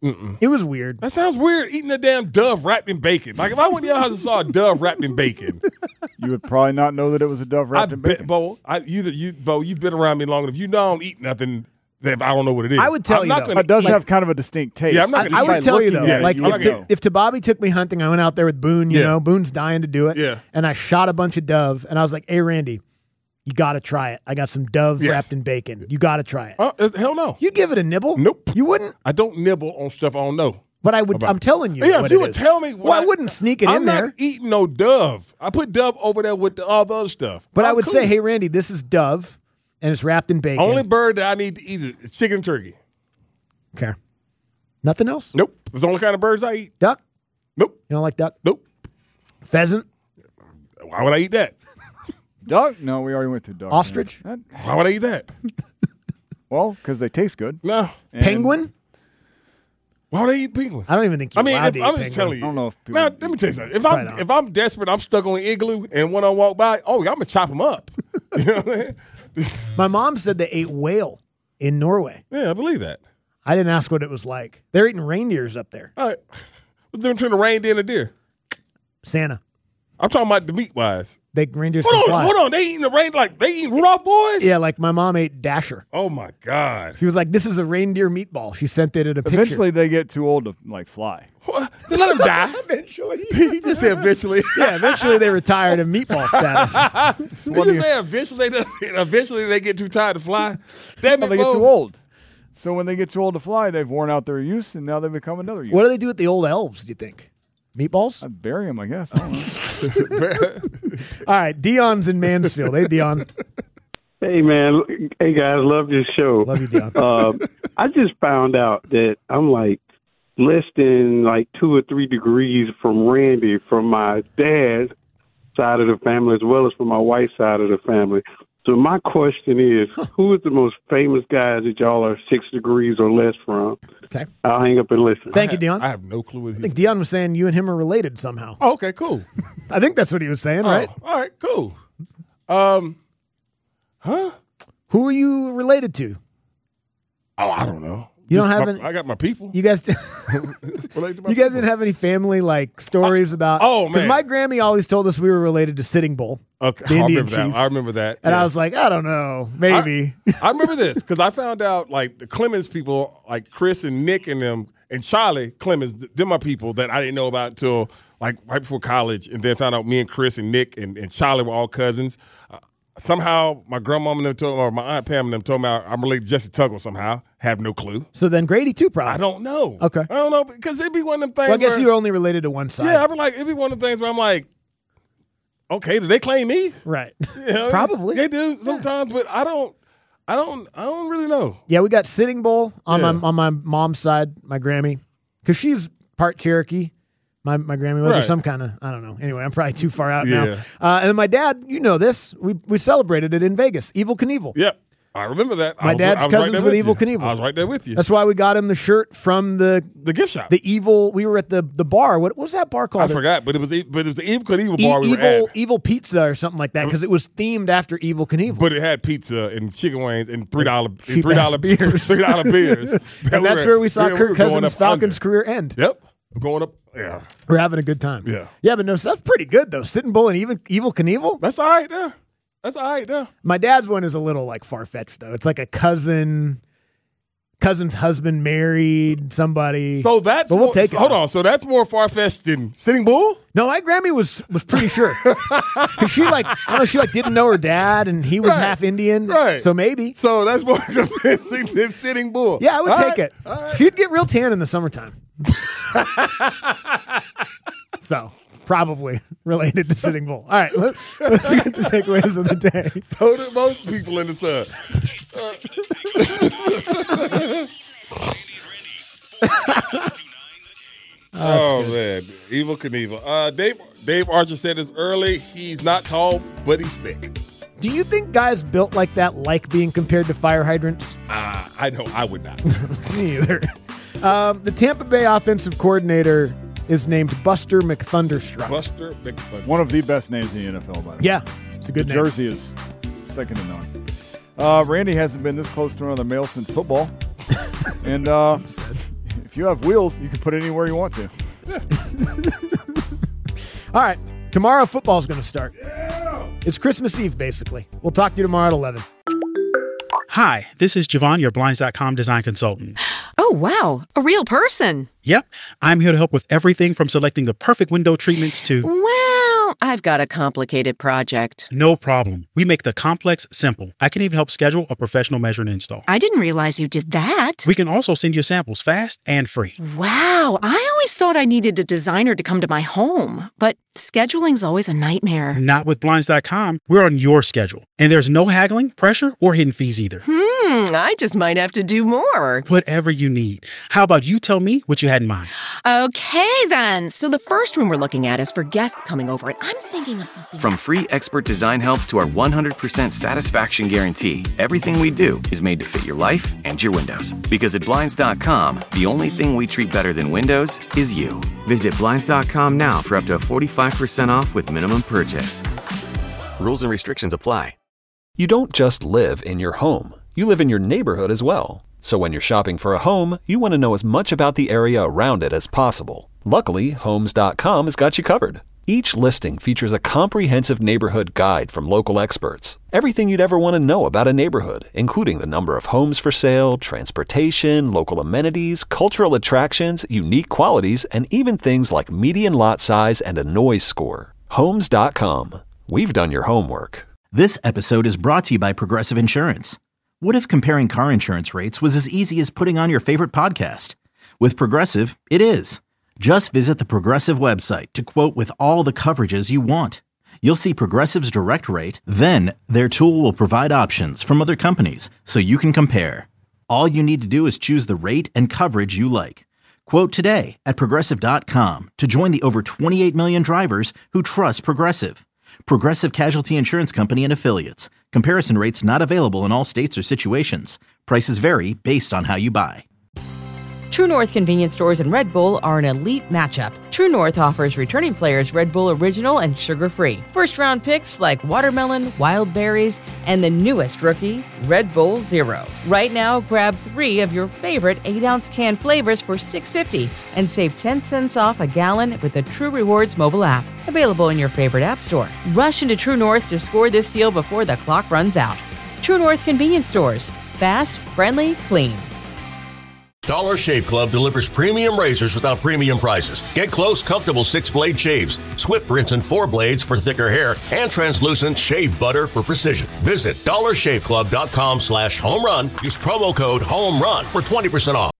It was weird. That sounds weird, eating a damn dove wrapped in bacon. Like, if I went to your house and saw a dove wrapped in bacon. You would probably not know that it was a dove wrapped in bacon. Bo, you've been around me long enough. You know I don't eat nothing that I don't know what it is. I would tell you, though. It does have kind of a distinct taste. Yeah, I'm not I would tell you, though, Yes, if Tabobby took me hunting, I went out there with Boone, you know, Boone's dying to do it. Yeah. And I shot a bunch of dove, and I was like, hey, Randy, you got to try it. I got some dove wrapped in bacon. You got to try it. Hell no. You'd give it a nibble? Nope. You wouldn't? I don't nibble on stuff I don't know. But I'm telling you. Yeah, what if you it would is. tell me. Well, I wouldn't sneak it in there. I'm not eating no dove. I put dove over there with all the other stuff. But I would say, hey, Randy, this is dove, and it's wrapped in bacon. Only bird that I need to eat is chicken and turkey. Okay. Nothing else? Nope. That's the only kind of birds I eat. Duck? Nope. You don't like duck? Nope. Pheasant? Why would I eat that? Duck? No, we already went through duck. Ostrich? Why would I eat that? Well, because they taste good. No. Penguin? Why would I eat penguin? I don't even think you're allowed to eat I'm penguin. just telling you. I don't know if people Now, let me tell you something. If I'm desperate, I'm stuck on an igloo, and when I walk by, I'm going to chop them up. You know what I mean? My mom said they ate whale in Norway. Yeah, I believe that. I didn't ask what it was like. They're eating reindeers up there. All right. What's the difference between a reindeer and a deer? Santa. I'm talking about the meat-wise. Reindeers can fly. Hold on. They eating the reindeer like they eating Rudolph boys? Yeah, like my mom ate Dasher. Oh, my God. She was like, this is a reindeer meatball. She sent it in a picture. Eventually, they get too old to fly. They let them die. Eventually. He just said eventually. Yeah, eventually they retired in meatball status. He just said eventually they get too tired to fly. Damn it, They get too old. So when they get too old to fly, they've worn out their use, and now they become another use. What do they do with the old elves, do you think? Meatballs? I'd bury them, I guess. I don't know. All right, Dion's in Mansfield. Hey, Dion. Hey, man. Hey, guys. Love your show. Love you, Dion. I just found out that I'm like less than like 2 or 3 degrees from Randy from my dad's side of the family as well as from my wife's side of the family. So my question is, who is the most famous guy that y'all are 6 degrees or less from? Okay. I'll hang up and listen. Thank you, Dion. I have no clue what I think Dion was saying you and him are related somehow. Oh, okay, cool. I think that's what he was saying, right? All right, cool. Who are you related to? Oh, I don't know. You don't have any? I got my people. You guys, you guys didn't have any family like stories about? Oh, man. Because my Grammy always told us we were related to Sitting Bull, Okay, the I Indian remember chief. that. I remember that. And yeah. I was like, I don't know, maybe. I remember this because I found out like the Clemens people, like Chris and Nick and them, and Charlie Clemens, they're my people that I didn't know about until like right before college, and then found out me and Chris and Nick and Charlie were all cousins. Somehow my grandmama and them told, or my aunt Pam and them told me I'm related to Jesse Tuggle somehow. Have no clue. So then Grady too, probably. I don't know. Okay. I don't know because it'd be one of them things. Well, I guess where, you were only related to one side. Yeah, I'd be like, it'd be one of them things where I'm like, okay, do they claim me? Right. You know, Probably. they do sometimes, but I don't really know. Yeah, we got Sitting Bull on my mom's side, my Grammy, because she's part Cherokee. My Grammy was, or some kind of, I don't know. Anyway, I'm probably too far out now. And then my dad, you know this, we celebrated it in Vegas, Evel Knievel. Yep. I remember that. My dad's cousins with Evel Knievel. I was right there with you. That's why we got him the shirt from the gift shop. The Evil. We were at the bar. What was that bar called? I forgot, but it was the Evel Knievel bar we were at. Evil Pizza or something like that because it was themed after Evel Knievel. But it had pizza and chicken wings and $3 beers. $3 beers. And that's where we saw Kirk Cousins' Falcons' career end. Yep. Going up. Yeah. We're having a good time. Yeah. Yeah, but no, so that's pretty good though. Sitting Bull and even Evel Knievel. That's all right there. That's all right there. My dad's one is a little like far-fetched though. It's like a cousin's husband married somebody. So that's but we'll take it. Hold on. So that's more far-fetched than Sitting Bull? No, my Grammy was pretty sure. Cuz she she didn't know her dad and he was half Indian. Right. So maybe. So that's more convincing than Sitting Bull. Yeah, I would take it. Right. She'd get real tan in the summertime. So, probably related to Sitting Bull. All right, let's get the takeaways of the day. So do most people in the sun. Oh, man. Evel Knievel. Dave Archer said this early. He's not tall, but he's thick. Do you think guys built like that like being compared to fire hydrants? I know. I would not. Me either. The Tampa Bay offensive coordinator is named Buster McThunderstruck. Buster McThunderstruck. One of the best names in the NFL, by the way. Yeah, it's a good name. Jersey is second to none. Randy hasn't been this close to another male since football. And if If you have wheels, you can put it anywhere you want to. All right. Tomorrow, football's going to start. It's Christmas Eve, basically. We'll talk to you tomorrow at 11. Hi, this is Javon, your Blinds.com design consultant. Oh, wow. A real person. Yep. I'm here to help with everything from selecting the perfect window treatments to... Well, I've got a complicated project. No problem. We make the complex simple. I can even help schedule a professional measure and install. I didn't realize you did that. We can also send you samples fast and free. Wow. I always thought I needed a designer to come to my home, but scheduling's always a nightmare. Not with Blinds.com. We're on your schedule. And there's no haggling, pressure, or hidden fees either. I just might have to do more. Whatever you need. How about you tell me what you had in mind? Okay, then. So the first room we're looking at is for guests coming over, and I'm thinking of something. From free expert design help to our 100% satisfaction guarantee, everything we do is made to fit your life and your windows. Because at Blinds.com, the only thing we treat better than windows is you. Visit Blinds.com now for up to 45% off with minimum purchase. Rules and restrictions apply. You don't just live in your home. You live in your neighborhood as well. So when you're shopping for a home, you want to know as much about the area around it as possible. Luckily, Homes.com has got you covered. Each listing features a comprehensive neighborhood guide from local experts. Everything you'd ever want to know about a neighborhood, including the number of homes for sale, transportation, local amenities, cultural attractions, unique qualities, and even things like median lot size and a noise score. Homes.com. We've done your homework. This episode is brought to you by Progressive Insurance. What if comparing car insurance rates was as easy as putting on your favorite podcast? With Progressive, it is. Just visit the Progressive website to quote with all the coverages you want. You'll see Progressive's direct rate, then their tool will provide options from other companies so you can compare. All you need to do is choose the rate and coverage you like. Quote today at Progressive.com to join the over 28 million drivers who trust Progressive. Progressive Casualty Insurance Company and Affiliates. Comparison rates not available in all states or situations. Prices vary based on how you buy. True North convenience stores and Red Bull are an elite matchup. True North offers returning players Red Bull Original and sugar-free. First-round picks like watermelon, wild berries, and the newest rookie, Red Bull Zero. Right now, grab 3 of your favorite 8-ounce can flavors for $6.50 and save 10 cents off a gallon with the True Rewards mobile app. Available in your favorite app store. Rush into True North to score this deal before the clock runs out. True North convenience stores. Fast, friendly, clean. Dollar Shave Club delivers premium razors without premium prices. Get close, comfortable 6-blade shaves, swift rinse and 4 blades for thicker hair, and translucent shave butter for precision. Visit dollarshaveclub.com/homerun. Use promo code HOMERUN for 20% off.